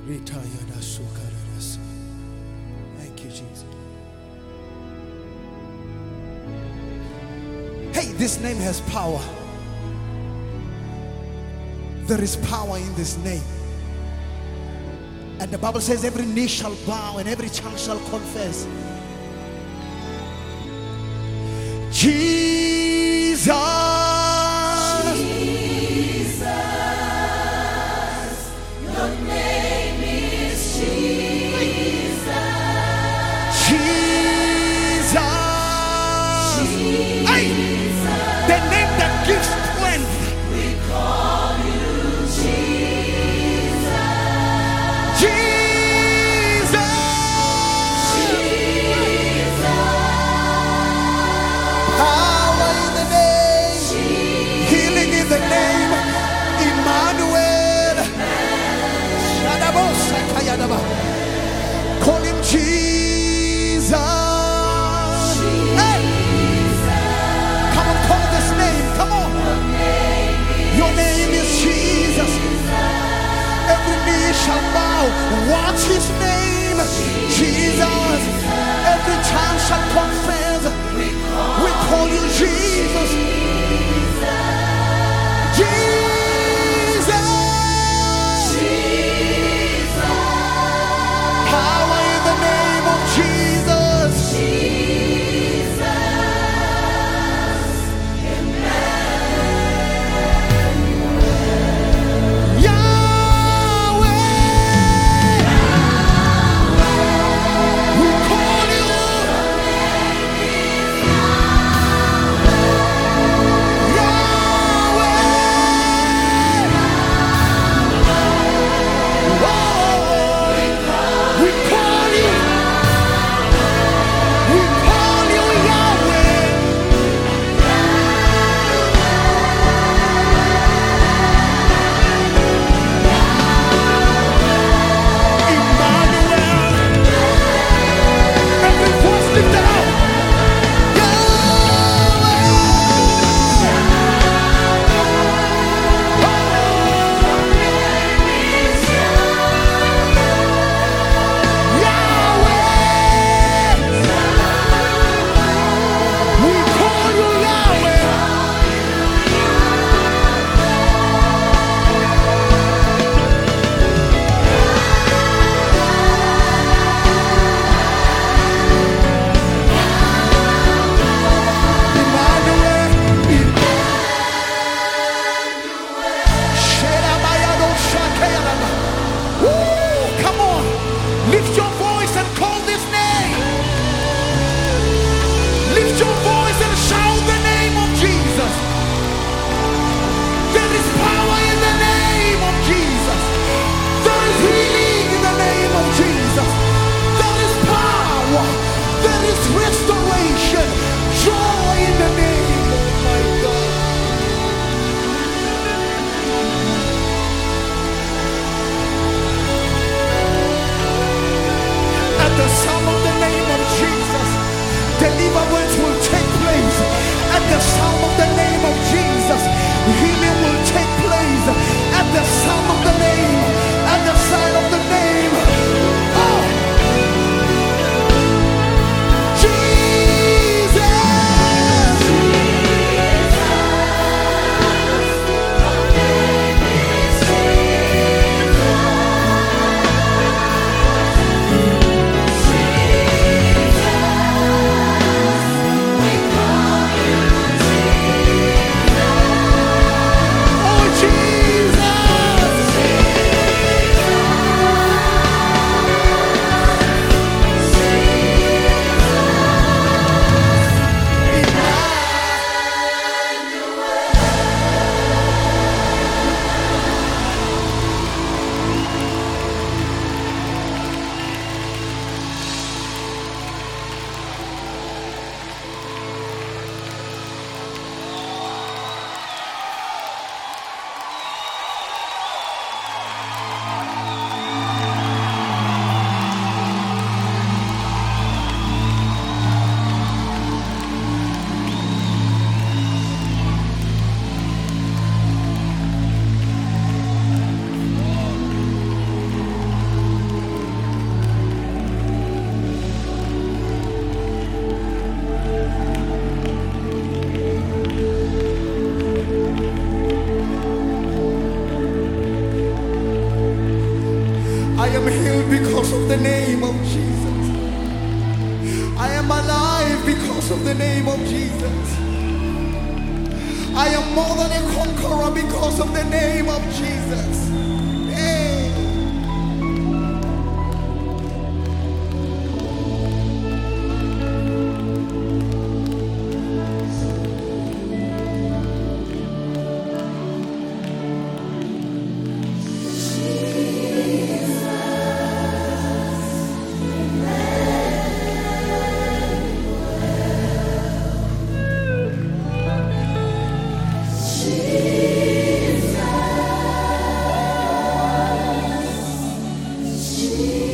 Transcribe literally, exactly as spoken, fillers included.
Thank you, Jesus. Hey, this name has power. There is power in this name. And the Bible says every knee shall bow and every tongue shall confess. Jesus. Jesus, your name is Jesus. Jesus. Jesus. Hey, the name that gives strength. We call you Jesus. Jesus. Jesus. Power in the name. Healing in the name. Emmanuel. Shadabosakayadaba. Call him Jesus. Hey. Come on, call this name. Come on. Your name is Jesus. Every knee shall bow. What's his name? Jesus. Every tongue shall confess. We call you Jesus. Jesus. Power in the name of Jesus. Yahweh. We call you. I am healed because of the name of Jesus. I am alive because of the name of Jesus. I am more than a conqueror because of the name of Jesus. Hey. Jesus.